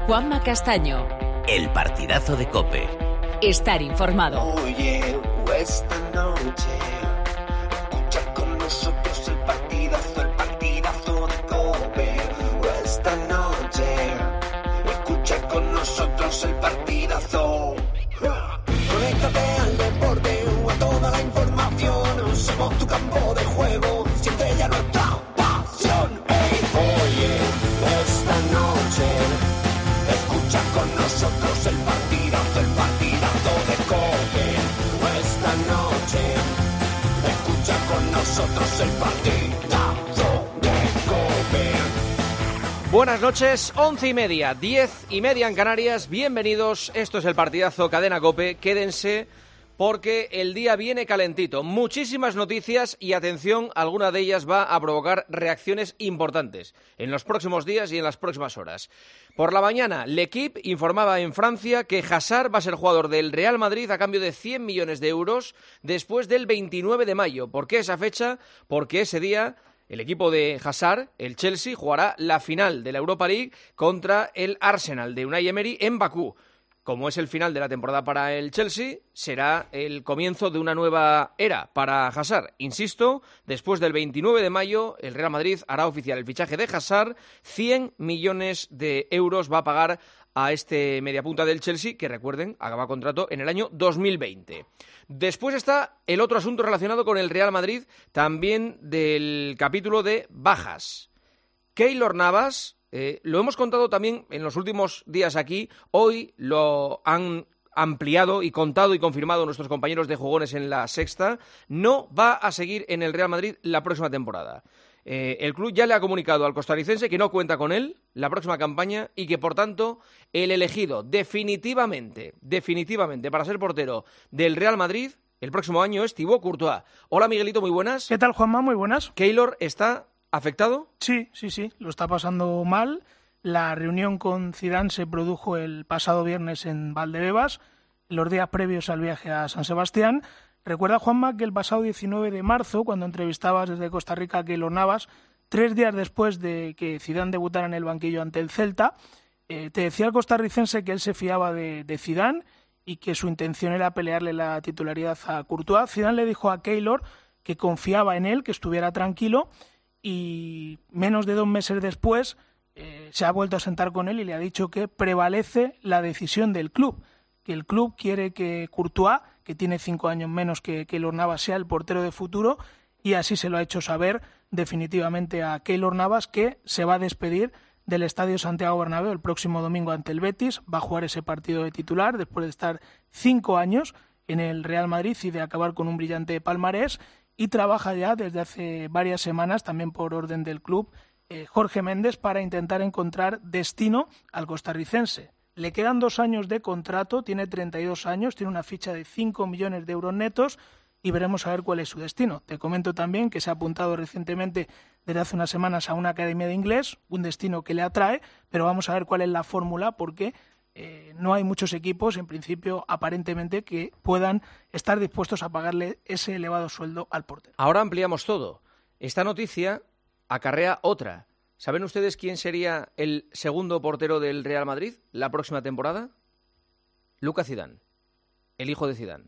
Juanma Castaño. El partidazo de COPE. Estar informado. Oye, esta noche escucha con nosotros el partidazo de COPE. Esta noche escucha con nosotros el partidazo. Conéctate al deporte o a toda la información. Somos tu campo de juego, siente ya nuestra pasión. Hey, oye, esta noche escucha con nosotros el partidazo de COPE. Esta noche escucha con nosotros el partidazo de COPE. Buenas noches, 11:30, 10:30 en Canarias. Bienvenidos, esto es el partidazo Cadena COPE. Quédense porque el día viene calentito. Muchísimas noticias y atención, alguna de ellas va a provocar reacciones importantes en los próximos días y en las próximas horas. Por la mañana, L'Équipe informaba en Francia que Hazard va a ser jugador del Real Madrid a cambio de 100 millones de euros después del 29 de mayo. ¿Por qué esa fecha? Porque ese día el equipo de Hazard, el Chelsea, jugará la final de la Europa League contra el Arsenal de Unai Emery en Bakú. Como es el final de la temporada para el Chelsea, será el comienzo de una nueva era para Hazard. Insisto, después del 29 de mayo, el Real Madrid hará oficial el fichaje de Hazard. 100 millones de euros va a pagar a este mediapunta del Chelsea, que recuerden, acaba contrato en el año 2020. Después está el otro asunto relacionado con el Real Madrid, también del capítulo de bajas. Keylor Navas, lo hemos contado también en los últimos días aquí, hoy lo han ampliado y contado y confirmado nuestros compañeros de Jugones en La Sexta, no va a seguir en el Real Madrid la próxima temporada. El club ya le ha comunicado al costarricense que no cuenta con él la próxima campaña y que, por tanto, el elegido definitivamente para ser portero del Real Madrid el próximo año es Thibaut Courtois. Hola, Miguelito, muy buenas. ¿Qué tal, Juanma? Muy buenas. ¿Keylor está afectado? Sí, lo está pasando mal. La reunión con Zidane se produjo el pasado viernes en Valdebebas, los días previos al viaje a San Sebastián. Recuerda, Juanma, que el pasado 19 de marzo, cuando entrevistabas desde Costa Rica a Keylor Navas, 3 días después de que Zidane debutara en el banquillo ante el Celta, te decía el costarricense que él se fiaba de Zidane y que su intención era pelearle la titularidad a Courtois. Zidane le dijo a Keylor que confiaba en él, que estuviera tranquilo, y menos de 2 meses después se ha vuelto a sentar con él y le ha dicho que prevalece la decisión del club, que el club quiere que Courtois, que tiene 5 años menos que Keylor Navas, sea el portero de futuro, y así se lo ha hecho saber definitivamente a Keylor Navas, que se va a despedir del Estadio Santiago Bernabéu el próximo domingo ante el Betis. Va a jugar ese partido de titular después de estar 5 años en el Real Madrid y de acabar con un brillante palmarés, y trabaja ya desde hace varias semanas, también por orden del club, Jorge Méndez, para intentar encontrar destino al costarricense. Le quedan 2 años de contrato, tiene 32 años, tiene una ficha de 5 millones de euros netos y veremos a ver cuál es su destino. Te comento también que se ha apuntado recientemente, desde hace unas semanas, a una academia de inglés, un destino que le atrae, pero vamos a ver cuál es la fórmula, porque no hay muchos equipos, en principio, aparentemente, que puedan estar dispuestos a pagarle ese elevado sueldo al portero. Ahora ampliamos todo. Esta noticia acarrea otra. ¿Saben ustedes quién sería el segundo portero del Real Madrid la próxima temporada? Lucas Zidane, el hijo de Zidane.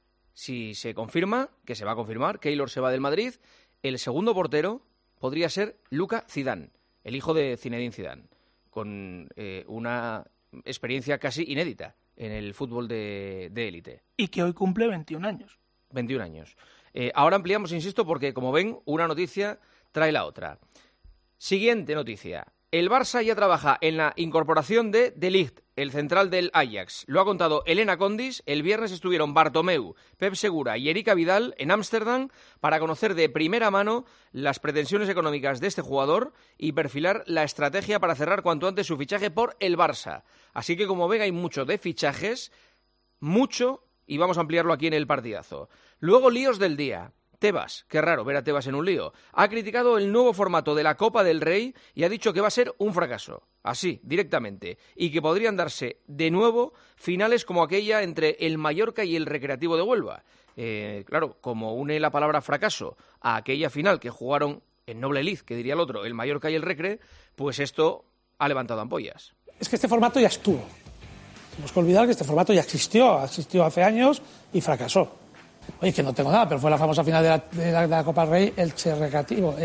Si se confirma, que se va a confirmar, Keylor se va del Madrid, el segundo portero podría ser Lucas Zidane, el hijo de Zinedine Zidane, con una experiencia casi inédita en el fútbol de élite. Y que hoy cumple 21 años. 21 años. Ahora ampliamos, insisto, porque, como ven, una noticia trae la otra. Siguiente noticia. El Barça ya trabaja en la incorporación de De Ligt, el central del Ajax. Lo ha contado Elena Condis. El viernes estuvieron Bartomeu, Pep Segura y Erika Vidal en Ámsterdam para conocer de primera mano las pretensiones económicas de este jugador y perfilar la estrategia para cerrar cuanto antes su fichaje por el Barça. Así que, como ven, hay mucho de fichajes, mucho, y vamos a ampliarlo aquí en el partidazo. Luego, líos del día. Tebas, qué raro ver a Tebas en un lío, ha criticado el nuevo formato de la Copa del Rey y ha dicho que va a ser un fracaso, así, directamente, y que podrían darse de nuevo finales como aquella entre el Mallorca y el Recreativo de Huelva. Claro, como une la palabra fracaso a aquella final que jugaron en Noble Liz, que diría el otro, el Mallorca y el Recre, pues esto ha levantado ampollas. Es que este formato ya estuvo. Tenemos que olvidar que este formato ya existió hace años y fracasó. Oye, que no tengo nada, pero fue la famosa final de la Copa del Rey, el Recreativo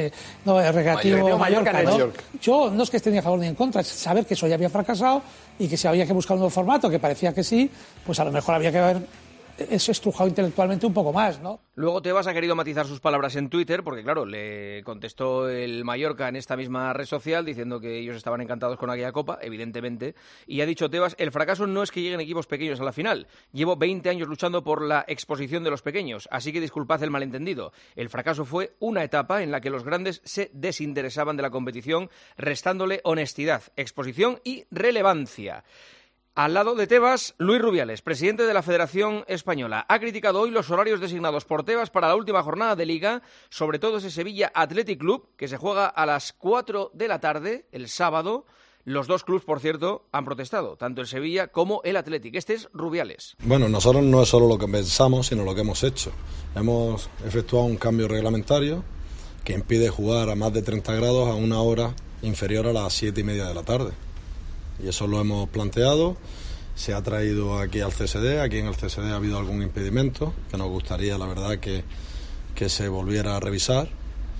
Mallorca, ¿no? Yo no es que esté ni a favor ni en contra, es saber que eso ya había fracasado y que si había que buscar un nuevo formato, que parecía que sí, pues a lo mejor había que haber estrujado intelectualmente un poco más, ¿no? Luego Tebas ha querido matizar sus palabras en Twitter, porque claro, le contestó el Mallorca en esta misma red social diciendo que ellos estaban encantados con aquella Copa, evidentemente, y ha dicho Tebas, el fracaso no es que lleguen equipos pequeños a la final, llevo 20 años luchando por la exposición de los pequeños, así que disculpad el malentendido, el fracaso fue una etapa en la que los grandes se desinteresaban de la competición, restándole honestidad, exposición y relevancia. Al lado de Tebas, Luis Rubiales, presidente de la Federación Española, ha criticado hoy los horarios designados por Tebas para la última jornada de Liga, sobre todo ese Sevilla Athletic Club, que se juega a las 4 de la tarde, el sábado. Los dos clubes, por cierto, han protestado, tanto el Sevilla como el Athletic. Este es Rubiales. Bueno, nosotros no es solo lo que pensamos, sino lo que hemos hecho. Hemos efectuado un cambio reglamentario que impide jugar a más de 30 grados a una hora inferior a las 7:30 de la tarde. Y eso lo hemos planteado, se ha traído aquí al CSD, aquí en el CSD ha habido algún impedimento, que nos gustaría, la verdad, que se volviera a revisar.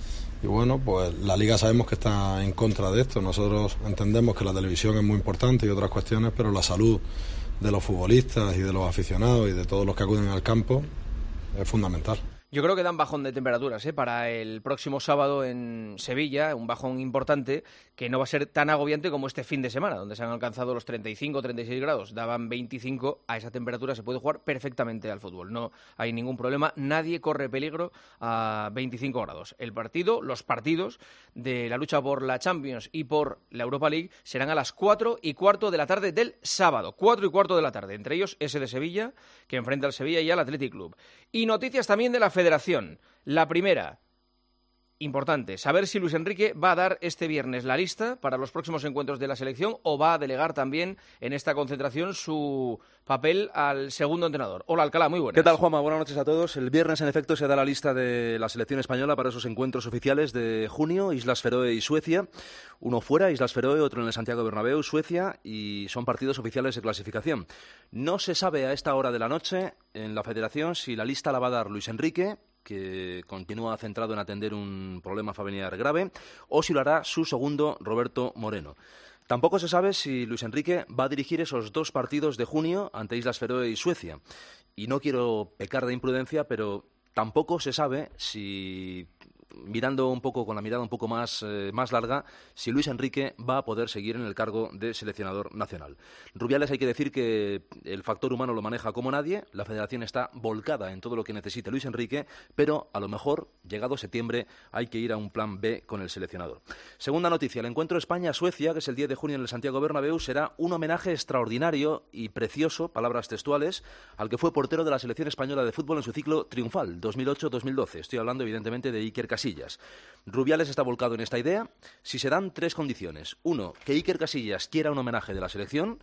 Y bueno, pues la Liga sabemos que está en contra de esto. Nosotros entendemos que la televisión es muy importante y otras cuestiones, pero la salud de los futbolistas y de los aficionados y de todos los que acuden al campo es fundamental. Yo creo que dan bajón de temperaturas para el próximo sábado en Sevilla, un bajón importante que no va a ser tan agobiante como este fin de semana, donde se han alcanzado los 35, 36 grados, daban 25, a esa temperatura se puede jugar perfectamente al fútbol, no hay ningún problema, nadie corre peligro a 25 grados. Los partidos de la lucha por la Champions y por la Europa League serán a las 4:15 de la tarde del sábado, 4:15 de la tarde, entre ellos ese de Sevilla, que enfrenta al Sevilla y al Athletic Club. Y noticias también de la Federación. La primera, importante, saber si Luis Enrique va a dar este viernes la lista para los próximos encuentros de la selección o va a delegar también en esta concentración su papel al segundo entrenador. Hola, Alcalá, muy buenas. ¿Qué tal, Juanma? Buenas noches a todos. El viernes, en efecto, se da la lista de la selección española para esos encuentros oficiales de junio, Islas Feroe y Suecia. Uno fuera, Islas Feroe, otro en el Santiago Bernabéu, Suecia, y son partidos oficiales de clasificación. No se sabe a esta hora de la noche en la Federación si la lista la va a dar Luis Enrique, que continúa centrado en atender un problema familiar grave, o si lo hará su segundo, Roberto Moreno. Tampoco se sabe si Luis Enrique va a dirigir esos dos partidos de junio ante Islas Feroe y Suecia. Y no quiero pecar de imprudencia, pero tampoco se sabe si, mirando un poco con la mirada un poco más larga, si Luis Enrique va a poder seguir en el cargo de seleccionador nacional. Rubiales, hay que decir que el factor humano lo maneja como nadie, la Federación está volcada en todo lo que necesite Luis Enrique, pero a lo mejor, llegado septiembre, hay que ir a un plan B con el seleccionador. Segunda noticia, el encuentro España-Suecia, que es el 10 de junio en el Santiago Bernabéu, será un homenaje extraordinario y precioso, palabras textuales, al que fue portero de la selección española de fútbol en su ciclo triunfal, 2008-2012. Estoy hablando, evidentemente, de Iker Casillas. Rubiales está volcado en esta idea si se dan tres condiciones. Uno, que Iker Casillas quiera un homenaje de la selección,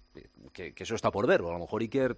que eso está por ver, o a lo mejor Iker,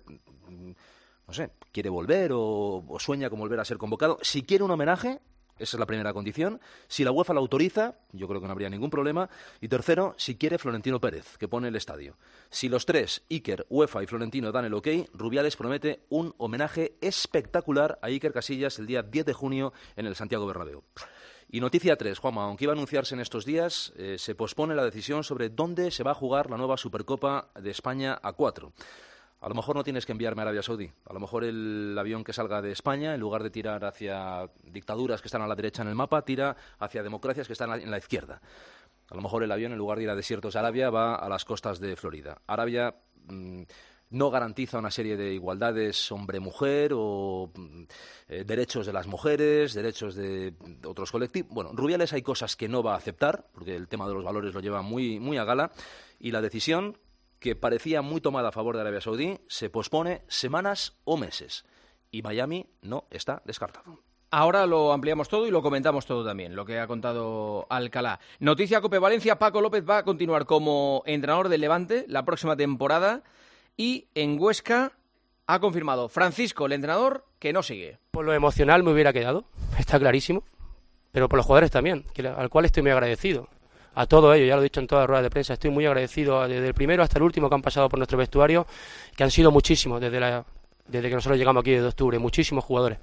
no sé, quiere volver o sueña con volver a ser convocado. Si quiere un homenaje, esa es la primera condición. Si la UEFA la autoriza, yo creo que no habría ningún problema. Y tercero, si quiere Florentino Pérez, que pone el estadio. Si los tres, Iker, UEFA y Florentino, dan el ok, Rubiales promete un homenaje espectacular a Iker Casillas el día 10 de junio en el Santiago Bernabéu. Y noticia 3, Juanma, aunque iba a anunciarse en estos días, se pospone la decisión sobre dónde se va a jugar la nueva Supercopa de España A4. A lo mejor no tienes que enviarme a Arabia Saudí. A lo mejor el avión que salga de España, en lugar de tirar hacia dictaduras que están a la derecha en el mapa, tira hacia democracias que están en la izquierda. A lo mejor el avión, en lugar de ir a desiertos de Arabia, va a las costas de Florida. Arabia no garantiza una serie de igualdades hombre-mujer o derechos de las mujeres, derechos de otros colectivos. Bueno, Rubiales hay cosas que no va a aceptar, porque el tema de los valores lo lleva muy, muy a gala, y la decisión, que parecía muy tomada a favor de Arabia Saudí, se pospone semanas o meses. Y Miami no está descartado. Ahora lo ampliamos todo y lo comentamos todo también, lo que ha contado Alcalá. Noticia COPE Valencia, Paco López va a continuar como entrenador del Levante la próxima temporada y en Huesca ha confirmado Francisco, el entrenador, que no sigue. Por lo emocional me hubiera quedado, está clarísimo, pero por los jugadores también, al cual estoy muy agradecido. a todos ellos, ya lo he dicho en todas las ruedas de prensa, estoy muy agradecido desde el primero hasta el último que han pasado por nuestro vestuario, que han sido muchísimos desde que nosotros llegamos aquí desde octubre, muchísimos jugadores.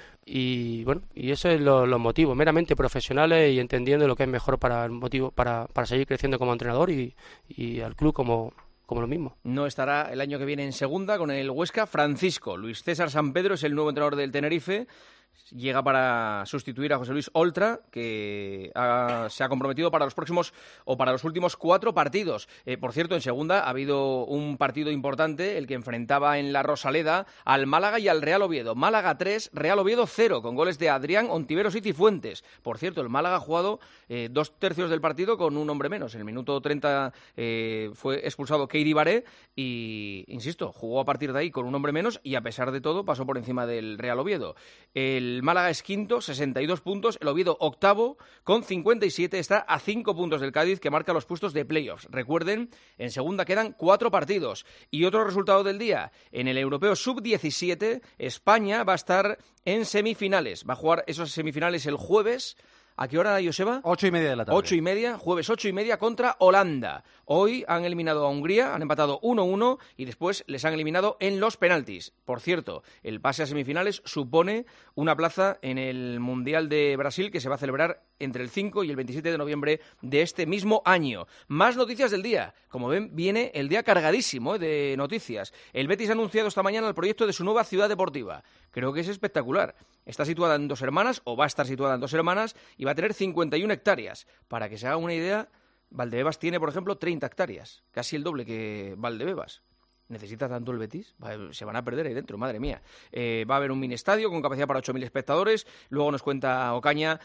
Y bueno, y eso es los motivos, meramente profesionales y entendiendo lo que es mejor para el motivo, para seguir creciendo como entrenador y al club como lo mismo. No estará el año que viene en segunda con el Huesca. Francisco Luis César San Pedro es el nuevo entrenador del Tenerife. Llega para sustituir a José Luis Oltra, que se ha comprometido para los últimos 4 partidos. Por cierto, en segunda ha habido un partido importante, el que enfrentaba en la Rosaleda al Málaga y al Real Oviedo. Málaga 3, Real Oviedo 0, con goles de Adrián, Ontiveros y Cifuentes. Por cierto, el Málaga ha jugado 2/3 del partido con un hombre menos. En el minuto 30 fue expulsado Keiri Baré y, insisto, jugó a partir de ahí con un hombre menos y, a pesar de todo, pasó por encima del Real Oviedo. El Málaga es quinto, 62 puntos. El Oviedo octavo, con 57. Está a 5 puntos del Cádiz, que marca los puestos de playoffs. Recuerden, en segunda quedan 4 partidos. Y otro resultado del día. En el Europeo Sub-17, España va a estar en semifinales. Va a jugar esos semifinales el jueves. ¿A qué hora, Joseba? 8:30 de la tarde. 8:30, jueves 8:30 contra Holanda. Hoy han eliminado a Hungría, han empatado 1-1 y después les han eliminado en los penaltis. Por cierto, el pase a semifinales supone una plaza en el Mundial de Brasil que se va a celebrar entre el 5 y el 27 de noviembre de este mismo año. Más noticias del día. Como ven, viene el día cargadísimo de noticias. El Betis ha anunciado esta mañana el proyecto de su nueva ciudad deportiva. Creo que es espectacular. Está situada en Dos Hermanas, o va a estar situada en Dos Hermanas, y va a tener 51 hectáreas. Para que se haga una idea, Valdebebas tiene, por ejemplo, 30 hectáreas. Casi el doble que Valdebebas. ¿Necesita tanto el Betis? Se van a perder ahí dentro, madre mía. Va a haber un mini estadio con capacidad para 8.000 espectadores. Luego nos cuenta Ocaña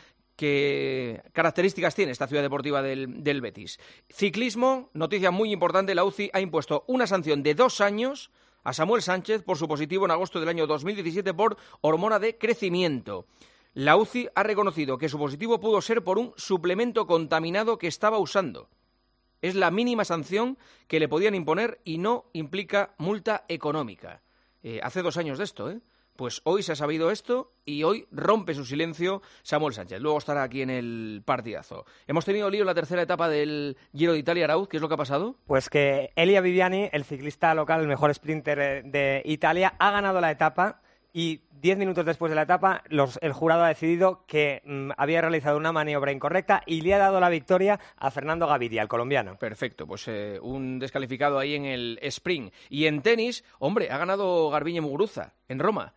qué características tiene esta ciudad deportiva del Betis. Ciclismo, noticia muy importante, la UCI ha impuesto una sanción de 2 años a Samuel Sánchez por su positivo en agosto del año 2017 por hormona de crecimiento. La UCI ha reconocido que su positivo pudo ser por un suplemento contaminado que estaba usando. Es la mínima sanción que le podían imponer y no implica multa económica. Hace 2 años de esto, ¿eh? Pues hoy se ha sabido esto y hoy rompe su silencio Samuel Sánchez. Luego estará aquí en el partidazo. Hemos tenido lío en la tercera etapa del Giro de Italia, Arauz. ¿Qué es lo que ha pasado? Pues que Elia Viviani, el ciclista local, el mejor sprinter de Italia, ha ganado la etapa y 10 minutos después de la etapa el jurado ha decidido que había realizado una maniobra incorrecta y le ha dado la victoria a Fernando Gaviria, el colombiano. Perfecto, pues un descalificado ahí en el sprint. Y en tenis, hombre, ha ganado Garbiñe Muguruza en Roma.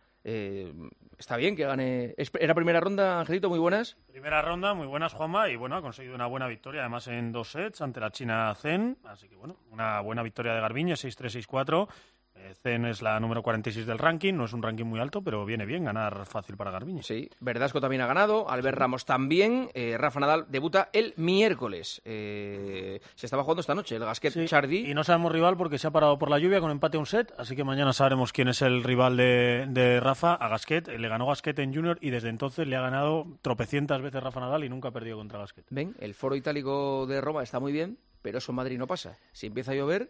Está bien que gane. ¿Era primera ronda, Angelito? Muy buenas. Primera ronda, muy buenas, Juanma, y bueno, ha conseguido una buena victoria, además en 2 sets ante la china Zen, así que bueno, una buena victoria de Garbiñe, 6-3, 6-4. Zen es la número 46 del ranking, no es un ranking muy alto, pero viene bien ganar fácil para Garbiñe. Sí, Verdasco también ha ganado, Albert Ramos también, Rafa Nadal debuta el miércoles. Se estaba jugando esta noche el Gasquet Chardy. Y no sabemos rival porque se ha parado por la lluvia con empate a un set, así que mañana sabremos quién es el rival de Rafa a Gasquet. Le ganó Gasquet en Junior y desde entonces le ha ganado tropecientas veces Rafa Nadal y nunca ha perdido contra Gasquet. Ven, el foro itálico de Roma está muy bien, pero eso en Madrid no pasa. Si empieza a llover,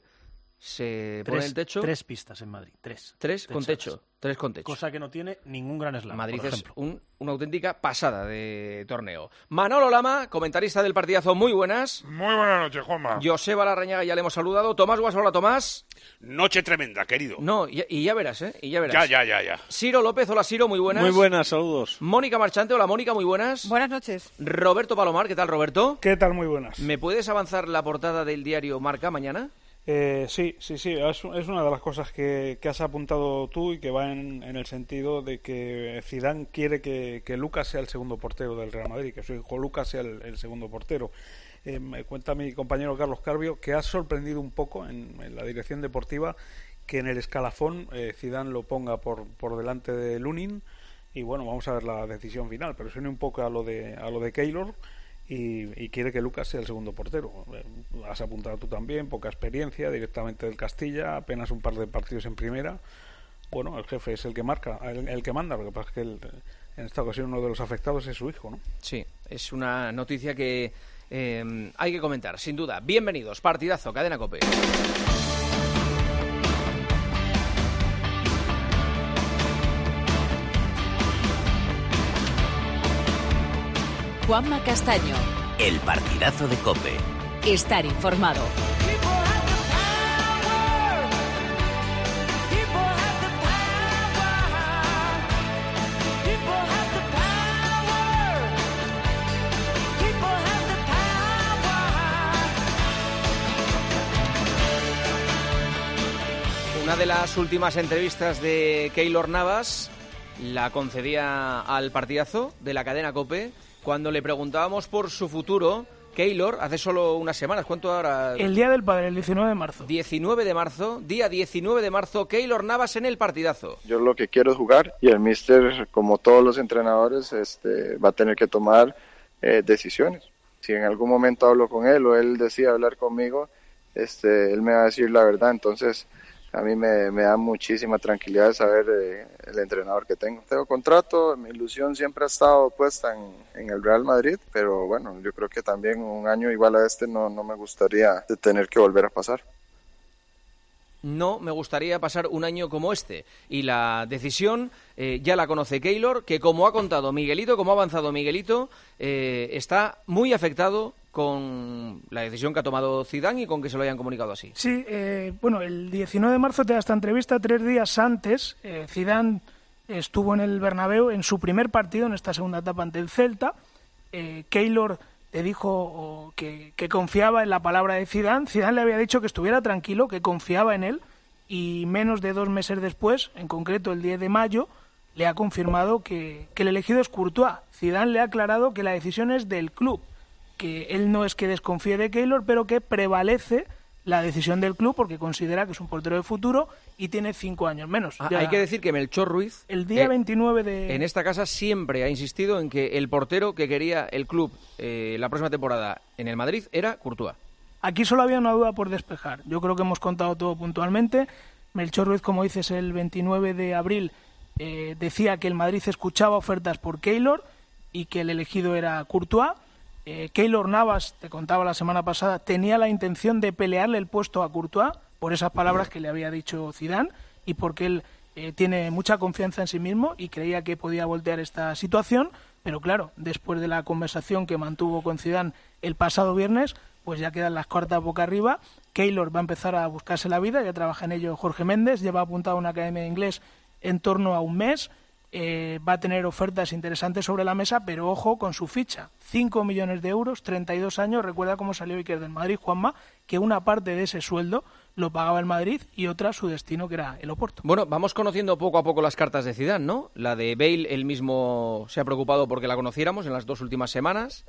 se pone el techo. 3 pistas en Madrid. 3 con techo. 3 con techo. Cosa que no tiene ningún Grand Slam. Madrid por es ejemplo. Una auténtica pasada de torneo. Manolo Lama, comentarista del partidazo, muy buenas. Muy buenas noches, Juanma. Joseba Larrañaga, ya le hemos saludado. Tomás Guas, hola Tomás. Noche tremenda, querido. No, y ya verás, ¿eh? Y ya verás. Ya. Ciro López, hola Ciro, muy buenas. Muy buenas, saludos. Mónica Marchante, hola Mónica, muy buenas. Buenas noches. Roberto Palomar, ¿qué tal, Roberto? ¿Qué tal? Muy buenas. ¿Me puedes avanzar la portada del diario Marca mañana? Sí, es una de las cosas que has apuntado tú y que va en el sentido de que Zidane quiere que Lucas sea el segundo portero del Real Madrid, que su hijo Lucas sea el segundo portero. Me cuenta mi compañero Carlos Carbio que ha sorprendido un poco en la dirección deportiva que en el escalafón Zidane lo ponga por delante de Lunin, y bueno, vamos a ver la decisión final, pero suena un poco a lo de Keylor. Y quiere que Lucas sea el segundo portero. Has apuntado tú también, poca experiencia, directamente del Castilla, apenas un par de partidos en primera. Bueno, el jefe es el que marca, el que manda, lo que pasa es que en esta ocasión uno de los afectados es su hijo, ¿no? Sí, es una noticia que hay que comentar, sin duda. Bienvenidos, partidazo, Cadena COPE. Juanma Castaño, El partidazo de COPE. Estar informado. Una de las últimas entrevistas de Keylor Navas la concedía al partidazo de la cadena COPE cuando le preguntábamos por su futuro. Keylor, hace solo unas semanas, ¿cuánto ahora? El Día del Padre, el 19 de marzo. 19 de marzo, día 19 de marzo, Keylor Navas en el partidazo. Yo lo que quiero es jugar y el míster, como todos los entrenadores, va a tener que tomar decisiones. Si en algún momento hablo con él o él decide hablar conmigo, él me va a decir la verdad. Entonces, a mí me da muchísima tranquilidad de saber el entrenador que tengo. Tengo contrato, mi ilusión siempre ha estado puesta en el Real Madrid, pero bueno, yo creo que también un año igual a no me gustaría de tener que volver a pasar. No me gustaría pasar un año como este. Y la decisión ya la conoce Keylor, que como ha contado Miguelito, como ha avanzado Miguelito, está muy afectado con la decisión que ha tomado Zidane y con que se lo hayan comunicado así. Sí, bueno, el 19 de marzo te da esta entrevista, 3 días antes. Zidane estuvo en el Bernabéu en su primer partido en esta segunda etapa ante el Celta. Keylor le dijo que confiaba en la palabra de Zidane. Zidane le había dicho que estuviera tranquilo, que confiaba en él, y menos de 2 meses después, en concreto el 10 de mayo, le ha confirmado que el elegido es Courtois. Zidane le ha aclarado que la decisión es del club, que él no es que desconfíe de Keylor, pero que prevalece la decisión del club porque considera que es un portero de futuro y tiene 5 años menos. Hay que decir que Melchor Ruiz, el día 29 de... en esta casa siempre ha insistido en que el portero que quería el club la próxima temporada en el Madrid era Courtois. Aquí solo había una duda por despejar. Yo creo que hemos contado todo puntualmente. Melchor Ruiz, como dices, el 29 de abril decía que el Madrid escuchaba ofertas por Keylor y que el elegido era Courtois. Keylor Navas, te contaba la semana pasada, tenía la intención de pelearle el puesto a Courtois por esas palabras que le había dicho Zidane y porque él tiene mucha confianza en sí mismo y creía que podía voltear esta situación, pero claro, después de la conversación que mantuvo con Zidane el pasado viernes, pues ya quedan las cartas boca arriba. Keylor va a empezar a buscarse la vida, ya trabaja en ello Jorge Méndez, lleva apuntado a una academia de inglés en torno a un mes. Va a tener ofertas interesantes sobre la mesa, pero ojo con su ficha, 5 millones de euros, 32 años, recuerda cómo salió Iker del Madrid, Juanma, que una parte de ese sueldo lo pagaba el Madrid y otra su destino, que era el Oporto. Bueno, vamos conociendo poco a poco las cartas de Zidane, ¿no? La de Bale, él mismo se ha preocupado porque la conociéramos en las 2 últimas semanas,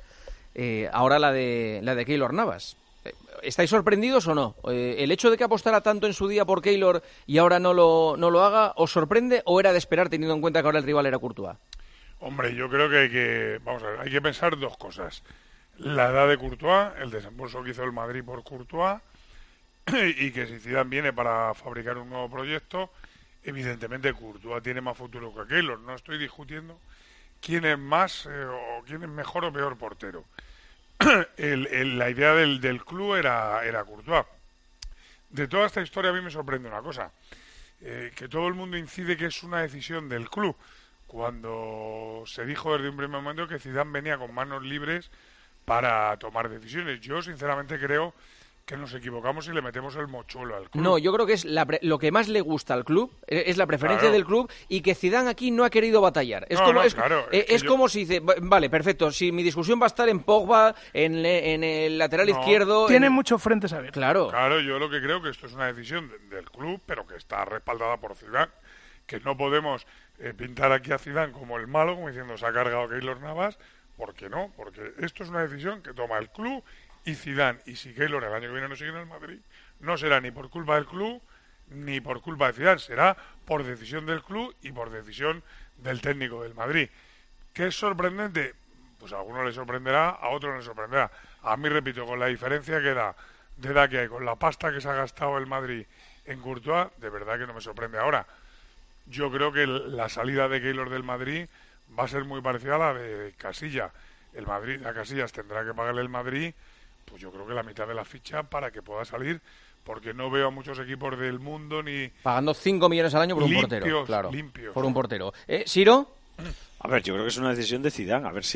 ahora la de Keylor Navas. ¿Estáis sorprendidos o no? ¿El hecho de que apostara tanto en su día por Keylor y ahora no lo haga, os sorprende o era de esperar teniendo en cuenta que ahora el rival era Courtois? Hombre, yo creo que hay que pensar 2 cosas. La edad de Courtois, el desembolso que hizo el Madrid por Courtois y que si Zidane viene para fabricar un nuevo proyecto, evidentemente Courtois tiene más futuro que Keylor. No estoy discutiendo quién es más o quién es mejor o peor portero. La idea del club era Courtois. De toda esta historia a mí me sorprende una cosa, que todo el mundo incide que es una decisión del club, cuando se dijo desde un primer momento que Zidane venía con manos libres para tomar decisiones. Yo sinceramente creo que nos equivocamos y le metemos el mochuelo al club. No, yo creo que es lo que más le gusta al club, es la preferencia del club y que Zidane aquí no ha querido batallar. Es como si dice, vale, perfecto, si mi discusión va a estar en Pogba, en el lateral izquierdo... Tiene muchos frentes abiertos. Claro, yo lo que creo que esto es una decisión del club, pero que está respaldada por Zidane, que no podemos pintar aquí a Zidane como el malo, como diciendo se ha cargado Keylor Navas, ¿por qué no? Porque esto es una decisión que toma el club y Zidane, y si Keylor el año que viene no sigue en el Madrid, no será ni por culpa del club ni por culpa de Zidane, será por decisión del club y por decisión del técnico del Madrid. ¿Qué es sorprendente? Pues a algunos les sorprenderá, a otros no les sorprenderá. A mí, repito, con la diferencia de edad que hay, con la pasta que se ha gastado el Madrid en Courtois, de verdad que no me sorprende. Ahora, yo creo que la salida de Keylor del Madrid va a ser muy parecida a la de Casillas. El Madrid, a Casillas tendrá que pagarle el Madrid, pues yo creo que la mitad de la ficha para que pueda salir, porque no veo a muchos equipos del mundo ni... Pagando 5 millones al año por un portero. Claro, limpios. Por un portero. ¿Siro? A ver, yo creo que es una decisión de Zidane. A ver si ahora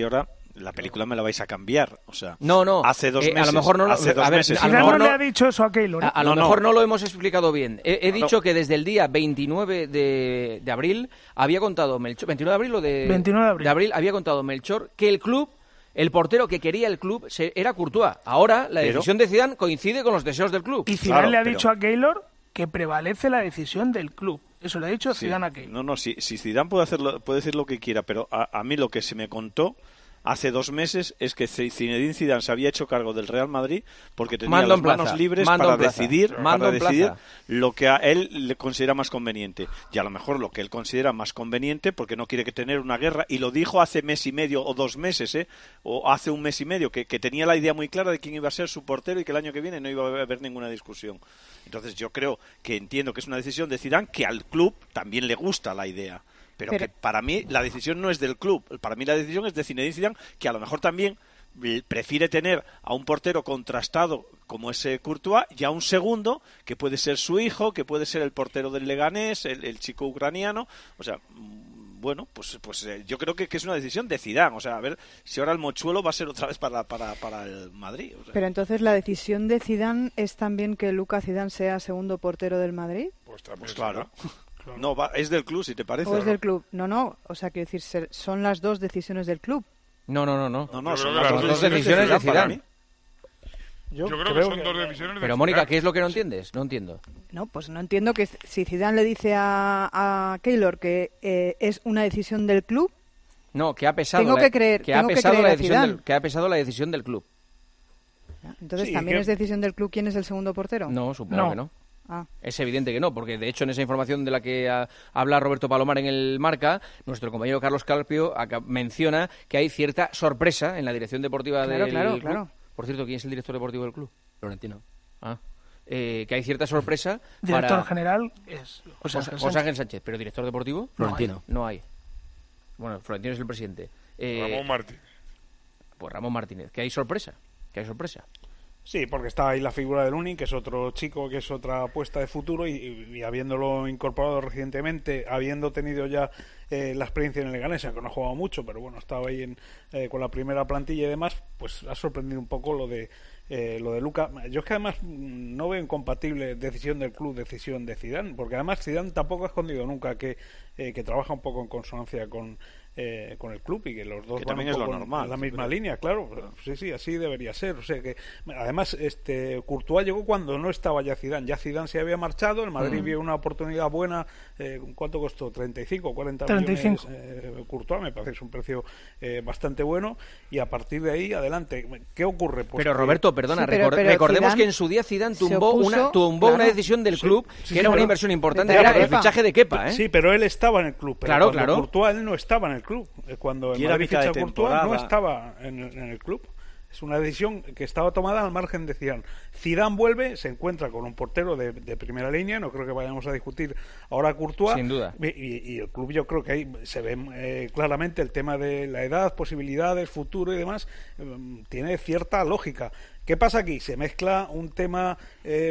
la película me la vais a cambiar. O sea, no. Hace 2 meses. A lo mejor no lo, hace 2 meses. Zidane no le ha dicho eso a Keylor. A lo mejor no lo hemos explicado bien. He dicho que desde el día 29 de abril había contado Melchor. ¿29 de abril o de...? 29 de abril había contado Melchor que el club, el portero que quería el club era Courtois. Ahora la decisión de Zidane coincide con los deseos del club. Y Zidane le ha dicho a Keylor que prevalece la decisión del club. Eso le ha dicho Zidane a Keylor. No, si Zidane puede decir lo que quiera, pero a mí lo que se me contó hace 2 meses es que Zinedine Zidane se había hecho cargo del Real Madrid porque tenía las manos libres para decidir lo que a él le considera más conveniente. Y a lo mejor lo que él considera más conveniente, porque no quiere que tener una guerra, y lo dijo hace mes y medio o 2 meses, o hace 1 mes y medio, que tenía la idea muy clara de quién iba a ser su portero y que el año que viene no iba a haber ninguna discusión. Entonces yo entiendo que es una decisión de Zidane, que al club también le gusta la idea. Pero que para mí la decisión no es del club, para mí la decisión es de Zinedine Zidane, que a lo mejor también prefiere tener a un portero contrastado como ese Courtois y a un segundo que puede ser su hijo, que puede ser el portero del Leganés, el chico ucraniano. O sea, bueno, pues yo creo que es una decisión de Zidane. O sea, a ver si ahora el mochuelo va a ser otra vez para el Madrid. O sea. Pero entonces la decisión de Zidane es también que Lucas Zidane sea segundo portero del Madrid. Pues claro. No, es del club, si te parece. ¿O es del club? No. O sea, quiero decir, son las 2 decisiones del club. No, son las 2 decisiones de Zidane. Yo creo que son 2 decisiones de Pero, Mónica, ¿qué es lo que no entiendes? No entiendo. No, pues no entiendo que si Zidane le dice a Keylor que es una decisión del club... No, que ha pesado que ha pesado la decisión del club. Entonces, ¿también es decisión del club quién es el segundo portero? No, supongo que no. Es evidente que no, porque de hecho en esa información de la que habla Roberto Palomar en el Marca, nuestro compañero Carlos Carpio menciona que hay cierta sorpresa en la dirección deportiva del club. Claro. Por cierto, ¿quién es el director deportivo del club? Florentino. Que hay cierta sorpresa. Director general es José Ángel Sánchez, pero director deportivo Florentino. No hay. Bueno, Florentino es el presidente. Ramón Martínez. Pues Ramón Martínez. ¿Que hay sorpresa? Sí, porque está ahí la figura de Lunin, que es otro chico, que es otra apuesta de futuro, y habiéndolo incorporado recientemente, habiendo tenido ya la experiencia en el Leganés, aunque no ha jugado mucho, pero bueno, estaba ahí con la primera plantilla y demás, pues ha sorprendido un poco lo de Luka. Yo es que además no veo incompatible decisión del club, decisión de Zidane, porque además Zidane tampoco ha escondido nunca que trabaja un poco en consonancia con el club y que los dos van un poco en la misma línea, claro. Sí, así debería ser. O sea que además Courtois llegó cuando no estaba ya Zidane se había marchado, el Madrid vio una oportunidad buena. ¿Cuánto costó? 35 o 40 millones Courtois, me parece que es un precio bastante bueno, y a partir de ahí adelante. ¿Qué ocurre? Pues pero Roberto, perdona, recordemos Zidane que en su día Zidane tumbó una decisión del club que era una inversión importante, era el fichaje de Kepa, Sí, pero él estaba en el club, pero claro. Courtois él no estaba en el club. Cuando el Madrid ficha a Courtois no estaba en el club. Es una decisión que estaba tomada al margen de Zidane. Zidane vuelve, se encuentra con un portero de primera línea, no creo que vayamos a discutir ahora Courtois. Sin duda. Y el club, yo creo que ahí se ve claramente el tema de la edad, posibilidades, futuro y demás, tiene cierta lógica. ¿Qué pasa aquí? Se mezcla un tema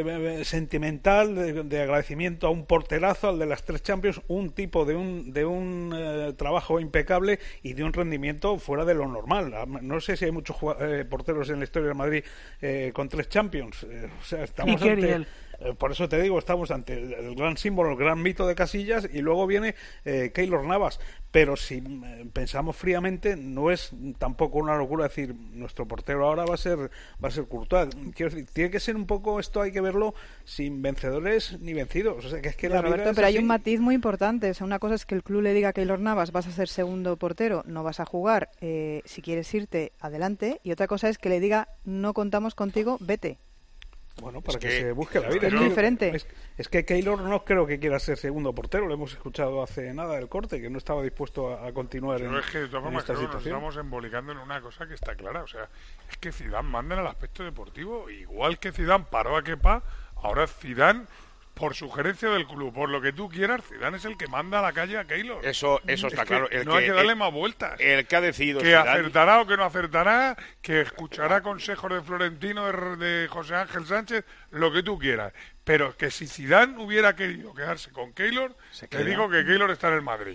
sentimental de agradecimiento a un porterazo, al de las 3 Champions, un tipo de un trabajo impecable y de un rendimiento fuera de lo normal. No sé si hay muchos porteros en la historia del Madrid con 3 Champions. O sea, estamos por eso te digo, estamos ante el gran símbolo, el gran mito de Casillas, y luego viene Keylor Navas. Pero si pensamos fríamente, no es tampoco una locura decir nuestro portero ahora va a ser Courtois. Quiero decir, tiene que ser un poco, esto hay que verlo sin vencedores ni vencidos. O sea, que es que Roberto, pero hay un matiz muy importante. O sea, una cosa es que el club le diga a Keylor Navas vas a ser segundo portero, no vas a jugar, si quieres irte, adelante. Y otra cosa es que le diga no contamos contigo, vete. Bueno, para que se busque la vida. Es muy diferente. Es que Keylor no creo que quiera ser segundo portero. Lo hemos escuchado hace nada del corte, que no estaba dispuesto a continuar en esta situación. De todas formas, nos estamos embolicando en una cosa que está clara. O sea, es que Zidane manda en el aspecto deportivo. Igual que Zidane paró a Kepa, ahora Zidane, por sugerencia del club, por lo que tú quieras, Zidane es el que manda a la calle a Keylor. Eso está claro. No hay que darle más vueltas. El que ha decidido que Zidane acertará o que no acertará, que escuchará consejos de Florentino, de José Ángel Sánchez, lo que tú quieras. pero que si Zidane hubiera querido quedarse con Keylor, te digo que Keylor está en el Madrid.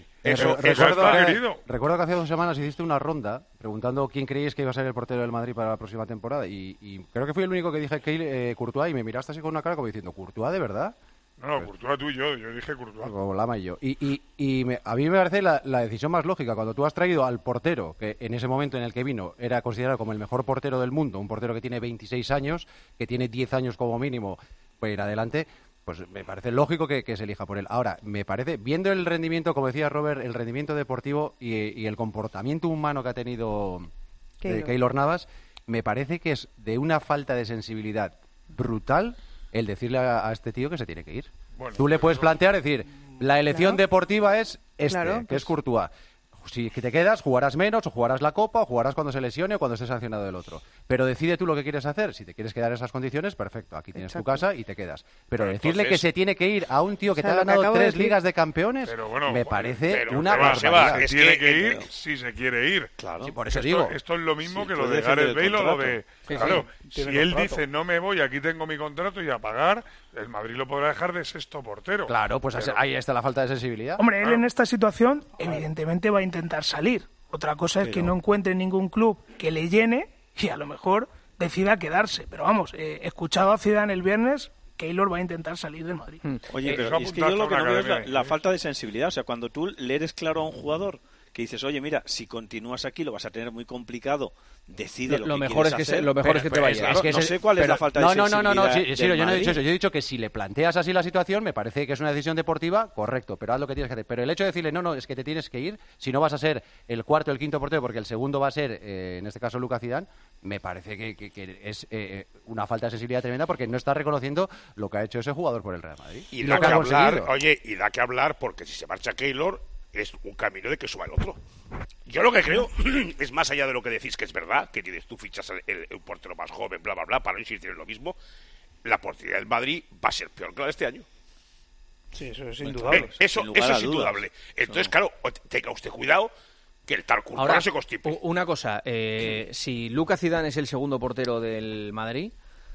Recuerdo que hace 2 semanas hiciste una ronda preguntando quién creíais que iba a ser el portero del Madrid para la próxima temporada y creo que fui el único que dije Courtois y me miraste así con una cara como diciendo, ¿Courtois de verdad? No, Courtois tú y yo dije Courtois. Como Lama y yo. A mí me parece la decisión más lógica. Cuando tú has traído al portero, que en ese momento en el que vino era considerado como el mejor portero del mundo, un portero que tiene 26 años, que tiene 10 años como mínimo para ir adelante, pues me parece lógico que se elija por él. Ahora, me parece, viendo el rendimiento, como decía Robert, el rendimiento deportivo y el comportamiento humano que ha tenido Keylor Navas, me parece que es de una falta de sensibilidad brutal el decirle a este tío que se tiene que ir. Bueno, tú le puedes plantear, decir, la elección deportiva es que es Courtois. Si te quedas, jugarás menos, o jugarás la Copa, o jugarás cuando se lesione, o cuando esté sancionado el otro. Pero decide tú lo que quieres hacer. Si te quieres quedar en esas condiciones, perfecto, aquí tienes tu casa y te quedas. Pero decirle que se tiene que ir a un tío que te ha ganado 3 ligas de campeones, me parece una barbaridad. Se tiene que ir si se quiere ir. Claro. Sí, por eso esto es lo mismo que lo de Gareth Bale o lo de... Claro, si él dice, no me voy, aquí tengo mi contrato y a pagar, el Madrid lo podrá dejar de sexto portero. Claro, pues ahí está la falta de sensibilidad. Hombre, él en esta situación evidentemente va a intentar salir. Otra cosa es que no encuentre ningún club que le llene y a lo mejor decida quedarse. Pero vamos, escuchado a Zidane el viernes, Keylor va a intentar salir del Madrid. Oye, pero es que yo lo que no veo es la falta de sensibilidad. O sea, cuando tú le eres claro a un jugador que dices, oye, mira, si continúas aquí lo vas a tener muy complicado, decide lo que mejor quieres hacer. Lo mejor es que te vayas. Claro, no sé cuál es la falta de sensibilidad. No, yo no he dicho eso. Yo he dicho que si le planteas así la situación, me parece que es una decisión deportiva, correcto, pero haz lo que tienes que hacer. Pero el hecho de decirle, no, es que te tienes que ir, si no vas a ser el cuarto o el quinto portero, porque el segundo va a ser, en este caso, Lucas Zidane, me parece que es una falta de sensibilidad tremenda porque no está reconociendo lo que ha hecho ese jugador por el Real Madrid. Y da que hablar, y da que hablar porque si se marcha Keylor, es un camino de que suba el otro. Yo lo que creo es, más allá de lo que decís, que es verdad, que tienes tú fichas el portero más joven, bla, bla, bla, para no insistir en lo mismo, la portería del Madrid va a ser peor que la de este año. Sí, eso es indudable. Eso es indudable. Entonces, claro, tenga usted cuidado que el tal Courtois no se constipe. Una cosa, si Lucas Zidane es el segundo portero del Madrid,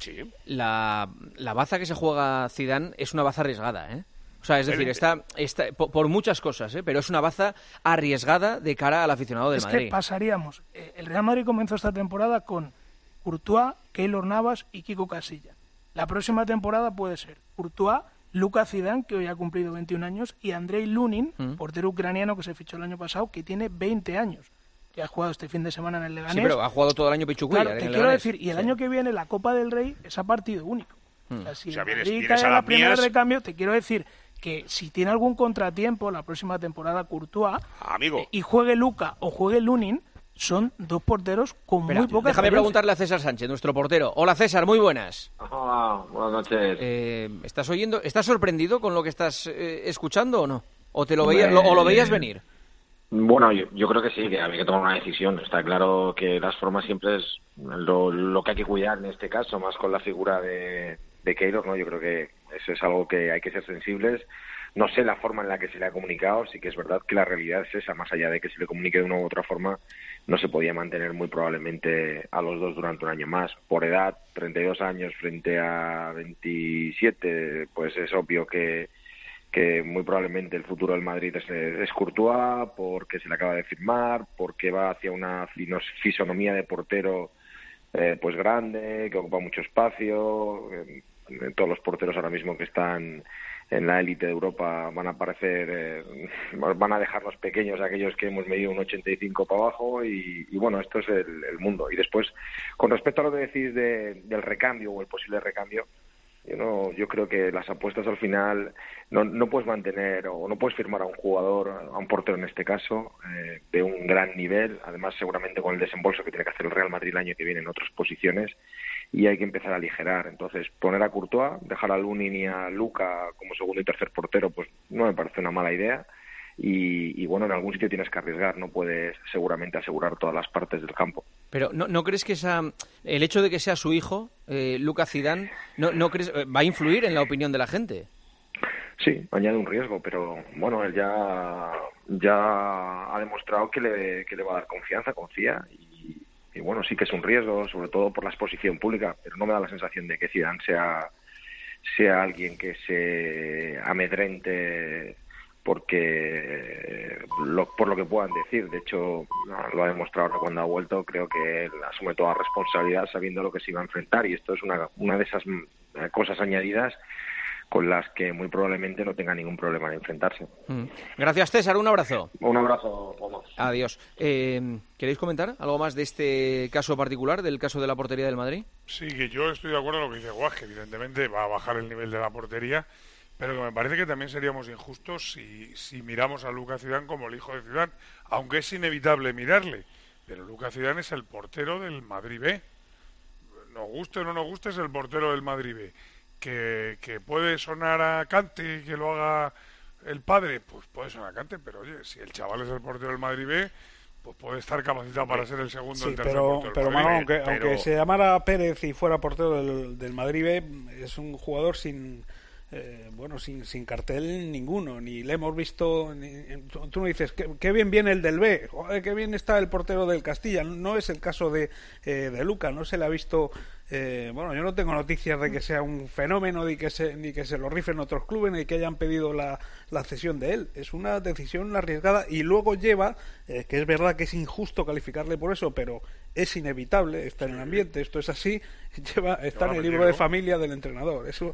la baza que se juega Zidane es una baza arriesgada, ¿eh? O sea, es decir, está por muchas cosas, pero es una baza arriesgada de cara al aficionado del Madrid. Es que pasaríamos. El Real Madrid comenzó esta temporada con Courtois, Keylor Navas y Kiko Casilla. La próxima temporada puede ser Courtois, Lucas Zidane, que hoy ha cumplido 21 años, y Andrei Lunin, portero ucraniano que se fichó el año pasado, que tiene 20 años, que ha jugado este fin de semana en el Leganés. Sí, pero ha jugado todo el año Pichucuilla. Claro, te quiero decir, y el año que viene la Copa del Rey es a partido único. O sea, si vienes a la primera de recambio, te quiero decir que si tiene algún contratiempo la próxima temporada Courtois y juegue Luca o juegue Lunin, son 2 porteros con muy poca experiencia. Déjame preguntarle a César Sánchez, nuestro portero. Hola César, muy buenas. Hola, buenas noches. ¿Estás oyendo? ¿Estás sorprendido con lo que estás escuchando o no? ¿O te lo veías, o lo veías venir? Bueno, yo creo que sí, que había que tomar una decisión. Está claro que las formas siempre es lo que hay que cuidar en este caso, más con la figura de Keylor, ¿no? Yo creo que eso es algo que hay que ser sensibles. No sé la forma en la que se le ha comunicado, sí que es verdad que la realidad es esa, más allá de que se le comunique de una u otra forma, no se podía mantener muy probablemente a los dos durante un año más. Por edad, 32 años frente a 27, pues es obvio que muy probablemente el futuro del Madrid es Courtois, porque se le acaba de firmar, porque va hacia una fisonomía de portero pues grande, que ocupa mucho espacio. Todos los porteros ahora mismo que están en la élite de Europa van a aparecer, van a dejarnos pequeños aquellos que hemos medido un 85 para abajo y bueno, esto es el mundo. Y después, con respecto a lo que decís del recambio o el posible recambio, yo creo que las apuestas al final no puedes mantener o no puedes firmar a un jugador, a un portero en este caso, de un gran nivel, además seguramente con el desembolso que tiene que hacer el Real Madrid el año que viene en otras posiciones, y hay que empezar a aligerar. Entonces, poner a Courtois, dejar a Lunin y a Luca como segundo y tercer portero, pues no me parece una mala idea. Y bueno, en algún sitio tienes que arriesgar, no puedes seguramente asegurar todas las partes del campo. Pero ¿no crees que el hecho de que sea su hijo, Lucas Zidane, no crees va a influir en la opinión de la gente? Sí, añade un riesgo, pero bueno, él ya ha demostrado que le va a dar confianza, confía y bueno, sí que es un riesgo, sobre todo por la exposición pública, pero no me da la sensación de que Zidane sea sea alguien que se amedrente por lo que puedan decir. De hecho, lo ha demostrado ahora cuando ha vuelto. Creo que él asume toda la responsabilidad sabiendo lo que se iba a enfrentar, y esto es una de esas cosas añadidas con las que muy probablemente no tenga ningún problema en enfrentarse. Gracias, César. Un abrazo. Un abrazo, Tomás. Adiós. ¿Queréis comentar algo más de este caso particular, del caso de la portería del Madrid? Sí, que yo estoy de acuerdo con lo que dice Guas, que evidentemente va a bajar el nivel de la portería, pero que me parece que también seríamos injustos si miramos a Lucas Zidane como el hijo de Zidane, aunque es inevitable mirarle. Pero Lucas Zidane es el portero del Madrid B. Nos guste o no nos guste, es el portero del Madrid B. Que puede sonar a cante, que lo haga el padre, pues puede sonar a cante, pero oye, si el chaval es el portero del Madrid B, pues puede estar capacitado para ser el segundo o el tercer portero. Pero Manu, aunque se llamara Pérez y fuera portero del Madrid B, es un jugador sin cartel ninguno, ni le hemos visto. Tú no dices qué bien viene el del B, joder, qué bien está el portero del Castilla. No es el caso de Luca, no se le ha visto. Yo no tengo noticias de que sea un fenómeno, ni que se lo rifen otros clubes, ni que hayan pedido la cesión de él. Es una decisión arriesgada, y luego lleva, que es verdad que es injusto calificarle por eso, pero es inevitable, está en el ambiente, esto es así, está en el libro de familia del entrenador. Eso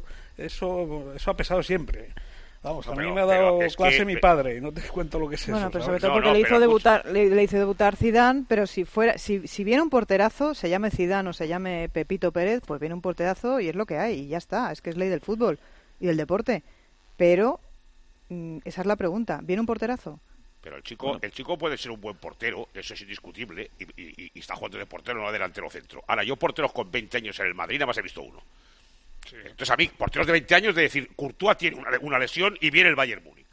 ha pesado siempre. Vamos, a mí me ha dado clase mi padre, y no te cuento lo que es eso. Bueno, pero sobre todo porque le hizo debutar Zidane, pero si viene un porterazo, se llame Zidane o se llame Pepito Pérez, pues viene un porterazo y es lo que hay, y ya está, es que es ley del fútbol y del deporte. Pero esa es la pregunta, ¿viene un porterazo? Pero el chico puede ser un buen portero, eso es indiscutible, y está jugando de portero, no de delantero centro. Ahora, yo porteros con 20 años en el Madrid nada más he visto uno. Sí. Entonces a mí, porteros de 20 años, de decir, Courtois tiene una lesión y viene el Bayern Múnich.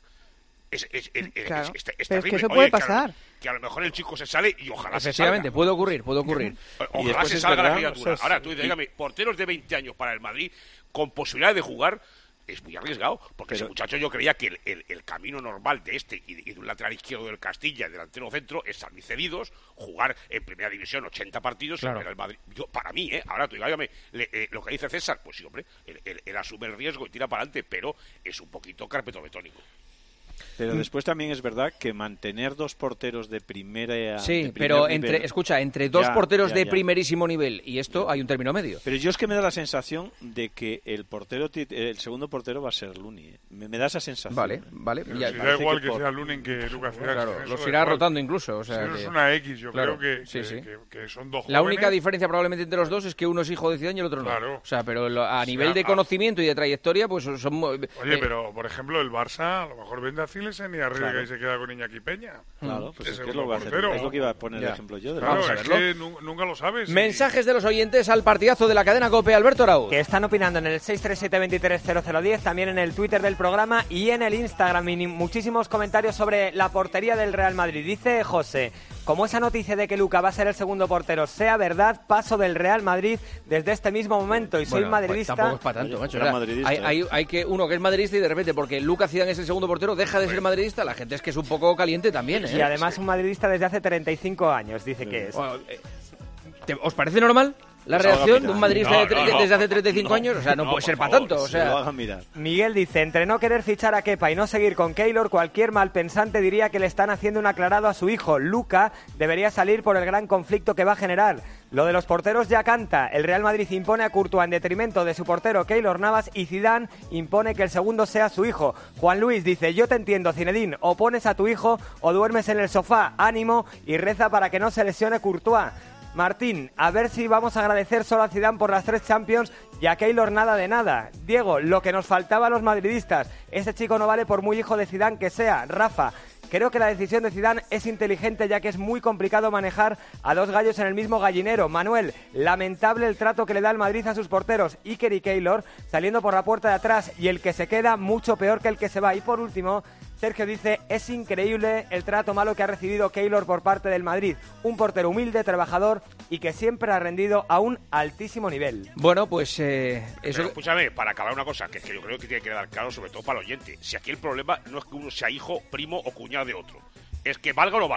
Claro. Es pero terrible. es que eso puede pasar. Que a lo mejor el chico se sale y ojalá se salga. Efectivamente, puede ocurrir. Ojalá se salga la criatura. Ahora, tú dices, dígame, porteros de 20 años para el Madrid, con posibilidad de jugar, es muy arriesgado, porque ese muchacho, yo creía que el camino normal de este y de un lateral izquierdo del Castilla, el delantero centro, es salir cedidos, jugar en primera división 80 partidos, claro. Y ver al Madrid. Para mí, ahora tú dígame, lo que dice César, pues sí, hombre, él asume el riesgo y tira para adelante, pero es un poquito carpetobetónico. Pero después también es verdad que mantener dos porteros de primera... Sí, pero entre dos porteros de primerísimo nivel y esto hay un término medio. Pero yo es que me da la sensación de que el segundo portero va a ser Lunin. Me da esa sensación. Vale. Pero si da igual que sea Lunin que Lucas Zidane. Claro, los irá rotando incluso. O sea, eso es una X, yo creo que son dos jóvenes. La única diferencia probablemente entre los dos es que uno es hijo de Zidane y el otro no. Claro. O sea, pero a nivel de conocimiento y de trayectoria, pues son... Oye, pero por ejemplo el Barça a lo mejor vende a Zilesen y arriba y se queda con Iñaki Peña. Claro, pues es lo que va a hacer. Es lo que iba a poner el ejemplo yo. Claro, es que nunca lo sabes. Mensajes de los oyentes al partidazo de la cadena COPE, Alberto Arauz. Que están opinando en el 637-230010, también en el Twitter del programa y en el Instagram. Y muchísimos comentarios sobre la portería del Real Madrid. Dice José, como esa noticia de que Luca va a ser el segundo portero sea verdad, paso del Real Madrid desde este mismo momento y soy madridista. Pues tampoco es para tanto, macho. Hay que uno que es madridista y de repente, porque Lucas Zidane es el segundo portero, deja de ser madridista. La gente es que es un poco caliente también, ¿eh? Y además un madridista desde hace 35 años, dice que es. ¿Os parece normal la reacción de un madridista desde hace 35 años? O sea, no puede ser para tanto. O sea, Miguel dice, entre no querer fichar a Kepa y no seguir con Keylor, cualquier malpensante diría que le están haciendo un aclarado a su hijo. Luca debería salir por el gran conflicto que va a generar. Lo de los porteros ya canta. El Real Madrid impone a Courtois en detrimento de su portero Keylor Navas y Zidane impone que el segundo sea su hijo. Juan Luis dice, yo te entiendo, Zinedine, o pones a tu hijo o duermes en el sofá, ánimo y reza para que no se lesione Courtois. Martín, a ver si vamos a agradecer solo a Zidane por las 3 Champions y a Keylor nada de nada. Diego, lo que nos faltaba a los madridistas, ese chico no vale por muy hijo de Zidane que sea. Rafa, creo que la decisión de Zidane es inteligente ya que es muy complicado manejar a dos gallos en el mismo gallinero. Manuel, lamentable el trato que le da el Madrid a sus porteros, Iker y Keylor, saliendo por la puerta de atrás y el que se queda mucho peor que el que se va. Y por último, Sergio dice, es increíble el trato malo que ha recibido Keylor por parte del Madrid. Un portero humilde, trabajador y que siempre ha rendido a un altísimo nivel. Bueno, pues eso... Pero, escúchame, para acabar una cosa, que es que yo creo que tiene que quedar claro, sobre todo para el oyente. Si aquí el problema no es que uno sea hijo, primo o cuñado de otro. Es que valga o no valga.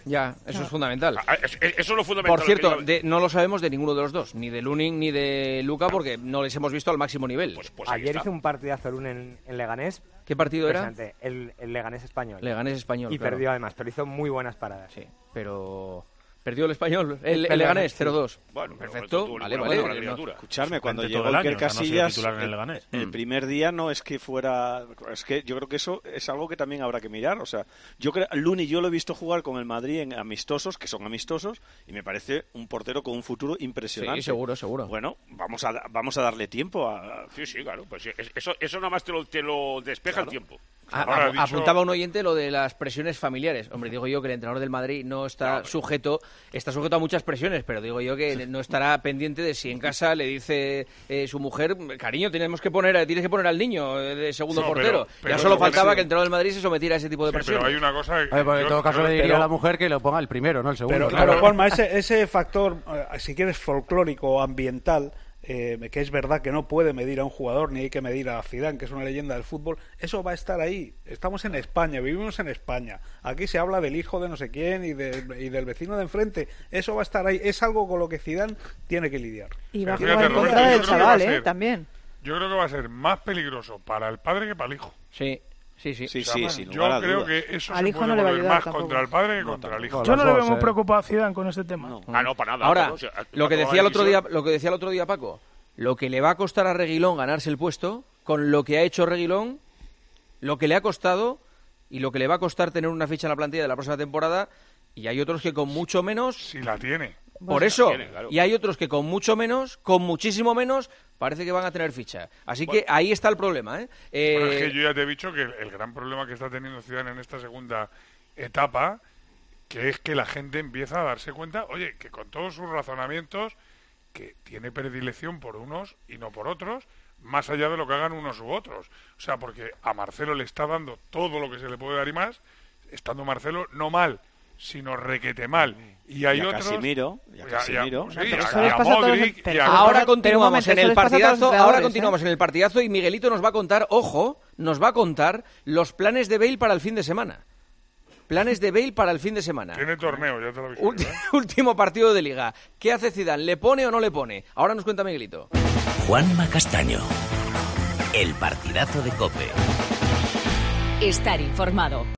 Ya, eso es fundamental. Eso es lo fundamental. Por cierto, no lo sabemos de ninguno de los dos, ni de Lunin ni de Luka, porque no les hemos visto al máximo nivel. Pues ayer hizo un partidazo Lunin en Leganés. ¿Qué partido era? El Leganés Español. Leganés Español, Y perdió además, pero hizo muy buenas paradas. Sí, pero... Perdió el Español, el Leganés, 0-2. Bueno, perfecto, vale. Escuchadme, cuando llegó Iker Casillas, en el primer día no es que fuera... Es que yo creo que eso es algo que también habrá que mirar. O sea, Lunin yo lo he visto jugar con el Madrid en amistosos, que son amistosos, y me parece un portero con un futuro impresionante. Sí, seguro. Bueno, vamos a darle tiempo Sí, claro. Pues eso nada más te lo despeja el tiempo. Apuntaba un oyente lo de las presiones familiares. Hombre, digo yo que el entrenador del Madrid no está sujeto a muchas presiones, pero digo yo que no estará pendiente de si en casa le dice su mujer, cariño, tienes que poner al niño de segundo portero. Pero ya solo faltaba que el entrenador del Madrid se sometiera a ese tipo de presiones. Pero hay una cosa... en todo caso le diría a la mujer que lo ponga el primero, no el segundo. Pero Juanma, ese factor, si quieres, folclórico o ambiental, que es verdad que no puede medir a un jugador, ni hay que medir a Zidane, que es una leyenda del fútbol, eso va a estar ahí. Estamos en España, vivimos en España. Aquí se habla del hijo de no sé quién y del vecino de enfrente. Eso va a estar ahí. Es algo con lo que Zidane tiene que lidiar. Y va a jugar en contra del chaval, también. Yo creo que va a ser más peligroso para el padre que para el hijo. Sí. Yo creo que eso al se hijo puede no le va a volver ayudar más tampoco. contra el padre que contra el hijo. Yo no le veo muy preocupado a Zidane con este tema. No, para nada. Ahora, lo que decía el otro día Paco, lo que le va a costar a Reguilón ganarse el puesto, con lo que ha hecho Reguilón, lo que le ha costado y lo que le va a costar tener una ficha en la plantilla de la próxima temporada, y hay otros que con mucho menos... Si la tiene. Por eso, y hay otros que con mucho menos, con muchísimo menos, parece que van a tener ficha. Así que ahí está el problema. Bueno, es que yo ya te he dicho que el gran problema que está teniendo Zidane en esta segunda etapa, que es que la gente empieza a darse cuenta, oye, que con todos sus razonamientos, que tiene predilección por unos y no por otros, más allá de lo que hagan unos u otros. O sea, porque a Marcelo le está dando todo lo que se le puede dar y más, estando Marcelo no mal, sino requete mal. Y hay otros... Casemiro. Ahora continuamos en el partidazo y Miguelito nos va a contar los planes de Bale para el fin de semana. Tiene torneo, ya te lo aviso. Último partido de Liga. ¿Qué hace Zidane? ¿Le pone o no le pone? Ahora nos cuenta Miguelito. Juanma Castaño. El partidazo de COPE. Estar informado.